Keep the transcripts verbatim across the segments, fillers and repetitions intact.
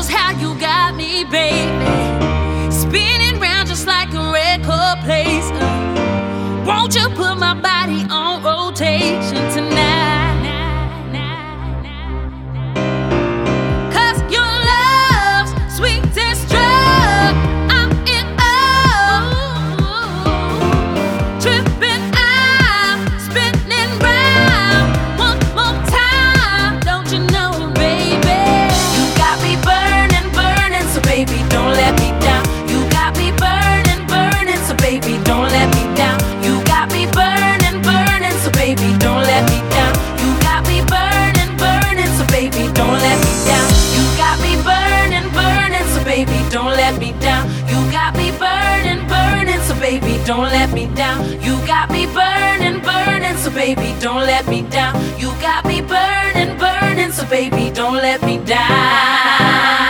knows how you got me, baby. Spinning round just like a record plays. Won't you put my body on rotation tonight? Cause your love's sweetest drug. I'm in oh, tripping out, spinning round. One more time, don't you know, baby? You got me burning, burning, so baby, don't let me down. You got me burning, burning, so baby, don't let me down. You got me burning, burning, so baby, don't let me down. You got me burning, burning, so baby, don't let me down. You got me burning, burning, so baby, don't let me down. You got me burning, burning, so baby, don't let me down. You got me burning, burning, so baby, don't let me down. You got me burning, burning, so baby, don't let me down.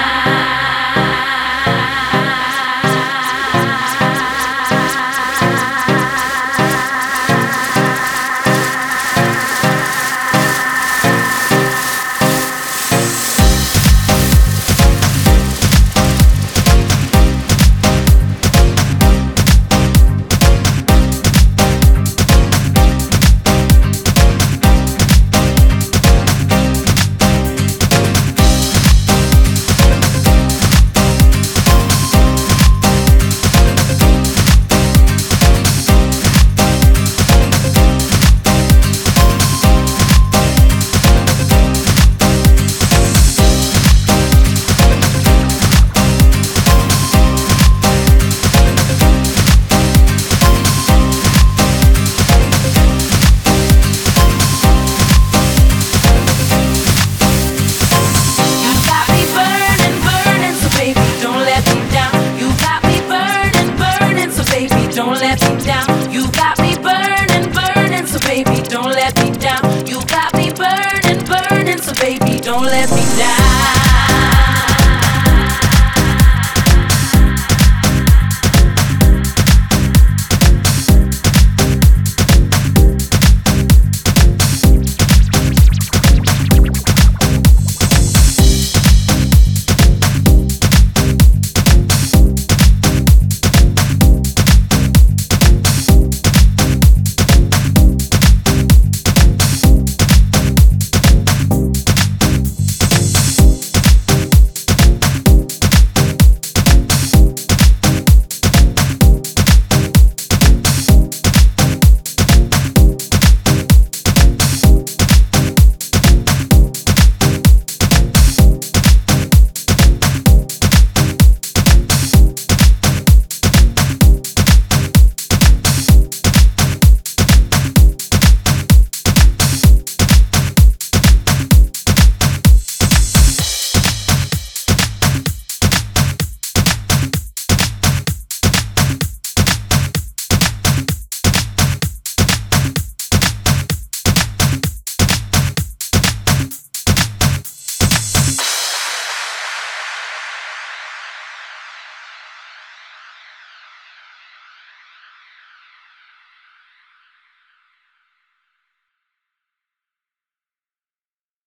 Don't let me down. You got me burning, burning, so baby, don't let me down. You got me burning, burning, so baby, don't let me down.